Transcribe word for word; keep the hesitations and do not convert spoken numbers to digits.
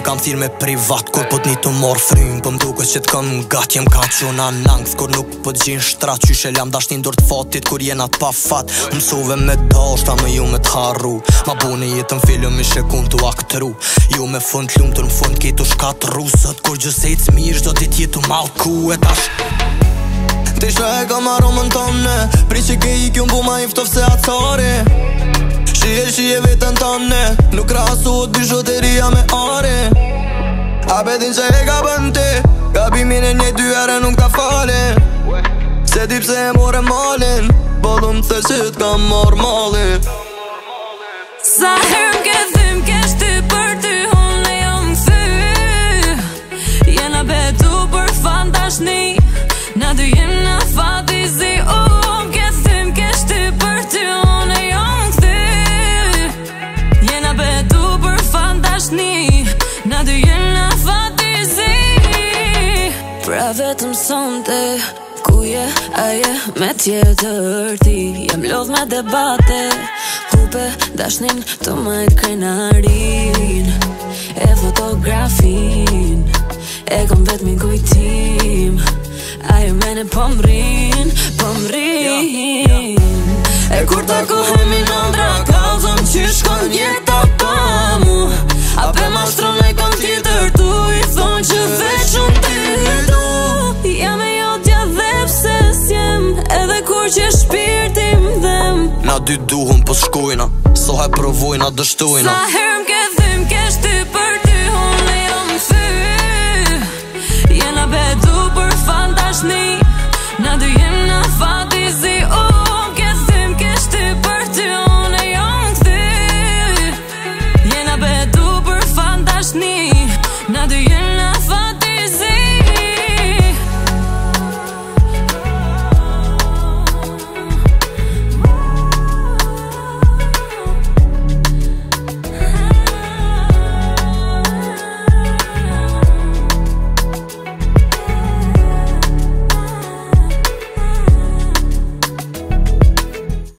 kam thirr me privat. Kur po t'ni të marr frym, po m'duket që t'kam gat. Jem ka qona nangs, kur nuk po t'gjin shtrat. Qyshe lam dashnin dur t'fatit, kur jena t'pa fat. Mësove me dashta, me ju me t'harru. Ma buni jetën film, ishe kun t'u aktru. Ju me fund t'lum tër m'fund ki t'u shkatru. Sot kur gjësejt s'mirë, qdo dit jetu malku e tash. Ti shme e kam aromën tëne, pri që ke i kjun bu ma iftov se atësari. Shie shie vetën tëne, nuk krasuot bijoteria me are. A bedin që e ka bënti, gabimin e një dy ere nuk ta falin. Se di pse e more malin, bodhëm të që t'kam mor malin. Sa herë m'ke thym kesh ty për ty, unë e jam këthy. Jena betu për fantashni, na dy jena fatizi. Oh, m'ke thym kesh ty për ty, unë e jam këthy. Jena betu për fantashni, na dy jena fatizi. Pra vetëm sonte, ku je, aje, me tjetër ti. Jem lodh me debate, kupe dashnin të majt krenarin. E fotografin, e kom vetëmin kujtim. Ajo mene po m'rin, po m'rin. E kur takohemi nëndra, kalzëm që shkon jeta pa mu. A pe ma shtron e kon tjetër tu, i thonë që veç unë ty du. Jam e jotja dhe pse s'jem, edhe kur që shpirtim dhem. Na dy duhum po shkojna, sohe provojna, dështojna. Sa herë